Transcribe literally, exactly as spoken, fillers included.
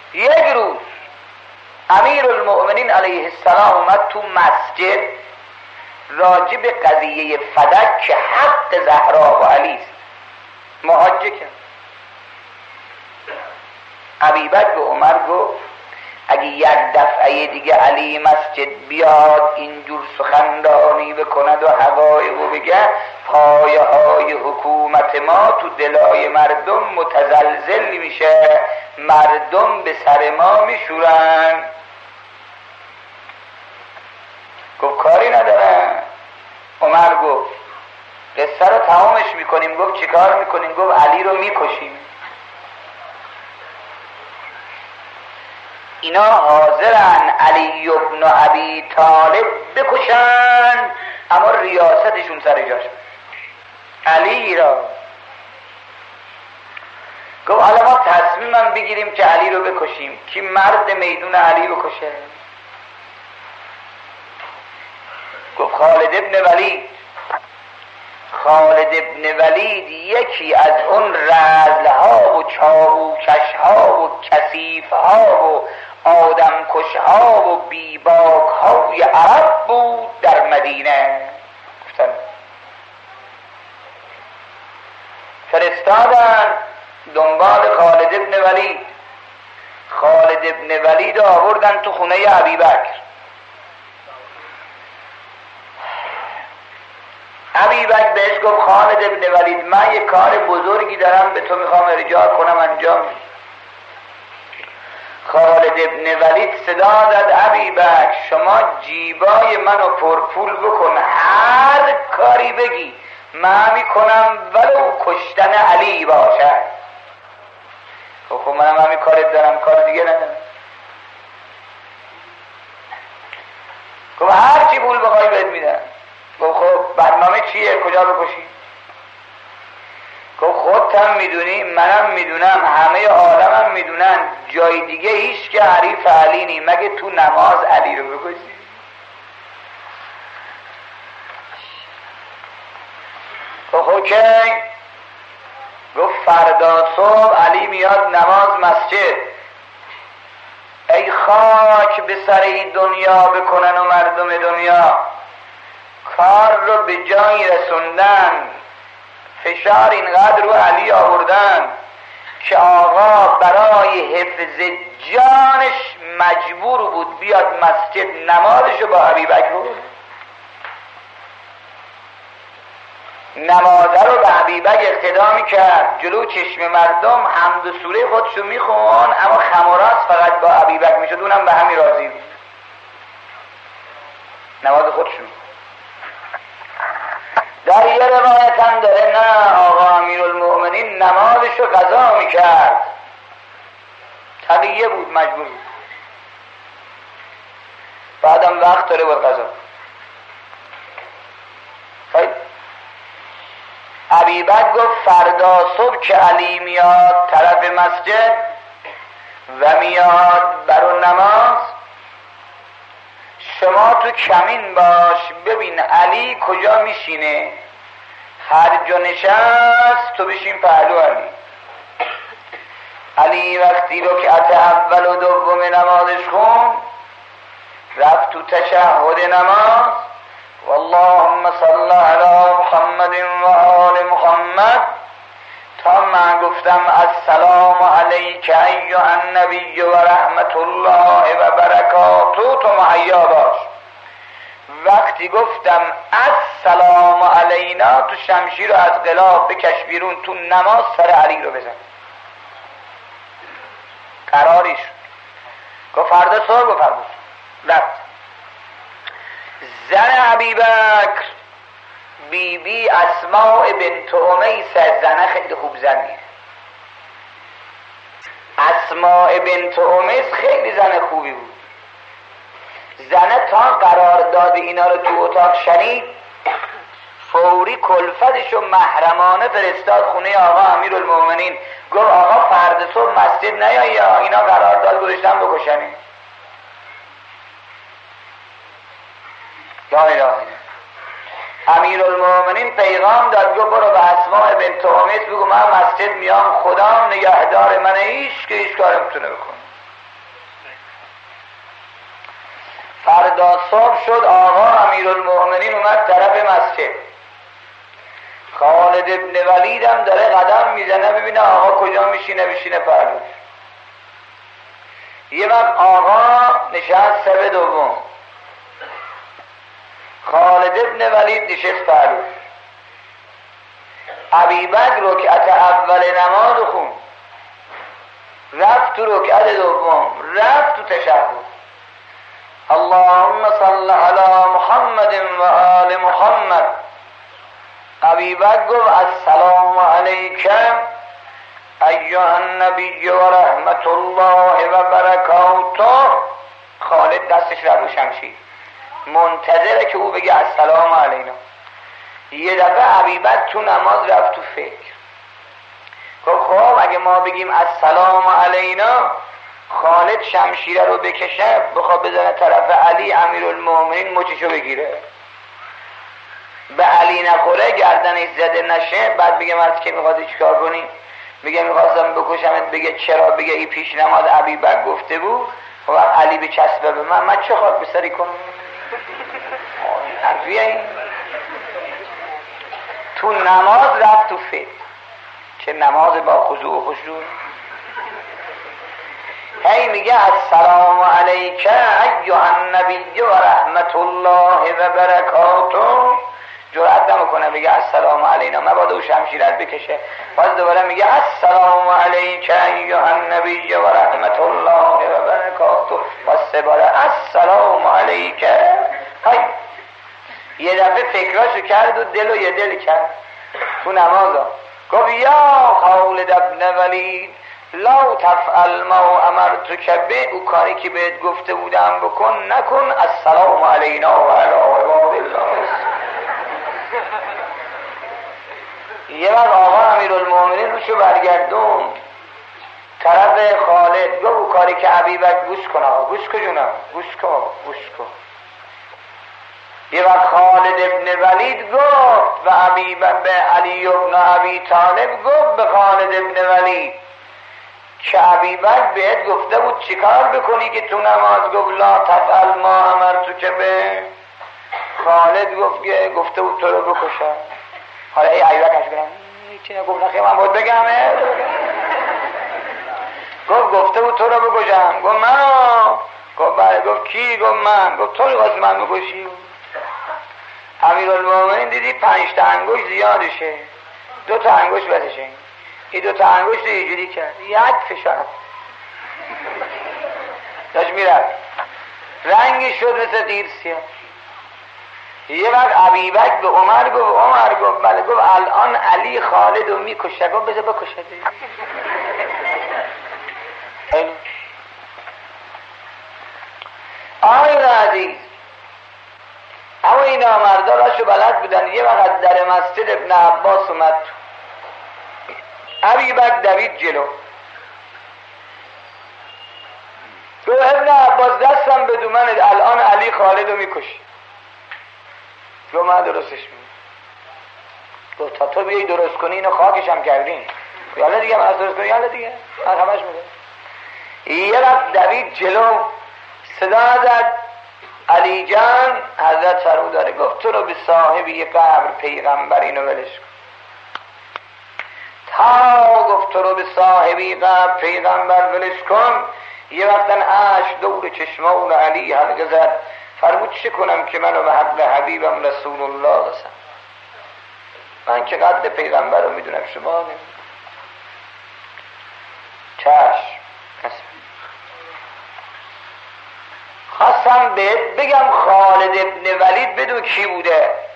یک روز امیر المؤمنین علیه السلام اومد تو مسجد راجع به قضیه فدک که حق زهرا و علی است محاجه کرد. ابوبکر به عمر گفت اگه یک دفعه دیگه علی مسجد بیاد اینجور سخنرانی بکند و حقایق رو بگه، پایه های حکومت ما تو دلای مردم متزلزل میشه، مردم به سر ما میشورن. گفت کاری ندارم. عمر گفت قصه رو تمامش میکنیم. گفت چیکار میکنیم؟ گفت علی رو میکشیم. اینا حاضرن علی ابن ابی طالب بکشن، اما ریاستشون سر جاش علی را. گفت حالا ما تصمیمم بگیریم که علی رو بکشیم، کی مرد میدون علی بکشه؟ گفت خالد ابن ولید. خالد ابن ولید یکی از اون رذلها و چاوکشها و کثیفها و آدمکشها و بیباکهای عرب بود در مدینه. گفتن فرستادن دنبال خالد ابن ولید. خالد ابن ولید آوردن تو خونه ابوبکر. ابوبکر بهش گفت خالد ابن ولید من یک کار بزرگی دارم به تو میخوام ارجاع کنم انجام. خالد ابن ولید صدا زد ابوبکر شما جیبای منو پرپول بکن، هر کاری بگی من میکنم ولو کشتن علی باشد. خب منم همین کارت دارم، کار دیگه ندارم. گفت هر چی پول بخوای بهت میدم. گفت خب برنامه چیه؟ کجا بکشی؟ گفت خودت هم میدونی، منم میدونم، همه عالمم میدونن، جای دیگه هیچ که حریف علی نی مگه تو نماز علی رو بکشی. گفت اوکی. گفت فردا صبح علی میاد نماز مسجد. ای خاک به سر این دنیا بکنن و مردم دنیا کار رو به جایی رسوندن، فشار اینقدر رو علی آوردن که آقا برای حفظ جانش مجبور بود بیاد مسجد نمازشو با ابوبکر رو نمازه رو به ابوبکر اقتدا میکرد، جلو چشم مردم حمد و سوره خودشو میخون، اما خمراست فقط با ابوبکر میشد، اونم به همین راضی بود نماز خودشون. در یه روایت هم داره نه آقا امیرالمؤمنین نمازشو قضا میکرد، تقیه بود، مجبور بود، بعدم وقت داره بود قضا. ابوبکر گفت فردا صبح که علی میاد طرف مسجد و میاد برو نماز، شما تو کمین باش ببین علی کجا میشینه، هر جا نشست تو بشین پهلو علی. علی وقتی رکعت اول و دوم نمازش خون رفت تو تشهد نماز، واللهم صل علی محمد و آل محمد، تا من گفتم السلام علیک ایها النبی و رحمت الله و برکاته تو مهیا باش. وقتی گفتم السلام علینا تو شمشیر رو از غلاف بکش بیرون، تو نماز سر علی رو بزن. قراریش گفت فردا صبح گفت فردا رفت. زن ابوبکر بی بی اسماء بنت امیس، زنه خیلی خوب زنیه. اسماء بنت امیس خیلی زن خوبی بود. زنه تا قرار داد اینا رو تو اتاق شنید، فوری کلفتش و محرمانه فرستاد خونه آقا امیرالمؤمنین. گفت آقا فردا صبح مسجد نیایی یا اینا قرارداد گذاشتن بکشنی. لا اله الا امیرالمؤمنین پیغام داد، گفت برو به اسماء بنت امیس بگو من مسجد میام، خدا نگهدار من، هیچ که هیچ کار نمیتونه بکنه. فردا صبح شد آقا امیرالمؤمنین اومد طرف مسجد. خالد ابن ولید هم داره قدم میزنه ببینه آقا کجا میشینه، بشینه پهلوش. یه وقت آقا نشست سر دوم، خالد ابن ولید نشست پهلوش. ابوبکر رکعت اول نماز خون، رفت تو رکعت دوم، رفت تو تشهد. اللهم صل علی محمد و آل محمد. ابوبکر گفت السلام علیک ایها النبی و رحمت الله و برکاته. خالد دستش رو شمشیر منتظره که او بگه السلام علینا. یه دفعه ابوبکر تو نماز رفت تو فکر، گفت خب اگه ما بگیم السلام علینا خالد شمشیره رو بکشه بخواد بزنه طرف علی امیرالمؤمنین مچشو بگیره، به علی نخوره گردنش زده نشه، بعد بگه مرد که میخواد چیکار کنی؟ میگه میخواستم بکشمت، بگه چرا؟ بگه این پیش نماز ابوبکر گفته بود. خب علی بچسبه به من، من چه خاک بسری کنم؟ حرفیه این. تو نماز رفت تو فکر، چه نماز با خضوع و خشوع. هی میگه السلام علیک ایها النبی و رحمت الله و برکاته. جرأت نمیکنه بگه السلام علینا، مبادا او شمشیرت بکشه. باز دوباره میگه السلام علیک ایها النبی و رحمت الله و برکاته. باز سه باره السلام علیک. هی یه دفعه فکراشو کرد و دل و یه دل کرد تو نمازا. گفت یا خالد ابن ولید لا تفعل ما امرتک به. او کاری که بهت گفته بودم بکن نکن. السلام علینا و علی عباد الله. یه وقت آقا امیرالمؤمنین روشو برگردون طرف خالد، گفت او کاری که ابوبکر گوش کن آقا، گوش کن جونم، گوش کن گوش کن. یه وقت خالد ابن ولید گفت و ابوبکر به علی ابن ابی طالب گفت به خالد ابن ولید که ابوبکر بهت گفته بود چیکار بکنی که تو نماز گفت لا تفعل ما امرتک به. خالد گفت که گفته بود تو رو بکشم. حالا ای ابوبکر همش کنم چی نگفت نخیر من باید بگم. گفت گفته بود تو رو بکشم. گفت منو؟ گفت بله. گفت کی؟ گفت من. گفت تو رو واسه من بکشی؟ امیرالمؤمنین دیدی پنج تا انگشت زیادشه، دو تا انگشت بسشه. این دو تا انگشت رو اینجوری کرد، یک فشار داشت میرفت، رنگی شد مثل قیر سیاه. یه وقت ابوبکر به عمر گفت عمر گفت بله. گفت الان علی خالد رو میکشه. گفت بذار بکشه. آقای عزیز اما این آمرده راشو بلد بودن. یه وقت در مسجد ابن عباس اومد تو، ابوبکر دوید جلو. گفت ابن عباس دستم به دومنت، الان علی خالد رو میکشی. گفت من درستش میگم. گفت تا تو بیایی درست کنی اینو خاکش هم کردین. یالا دیگه من از درست کنی، یالا دیگه من همش میگم. یه وقت دوید جلو، صدا زد علی جان. حضرت فرمود داره گفت تو رو به صاحبی قبر پیغمبر اینو ولش کن. تا گفت تو رو به صاحبی قبر پیغمبر ولش کن. یه وقتن اش دور چشمان علی حلقه زد. فرمود چه کنم که منو به حق حبیبم رسول الله رسم؟ من که قدر پیغمبر رو میدونم، شما نمیدونم. چشم خواستم بهت بگم خالد ابن ولید بدون کی بوده.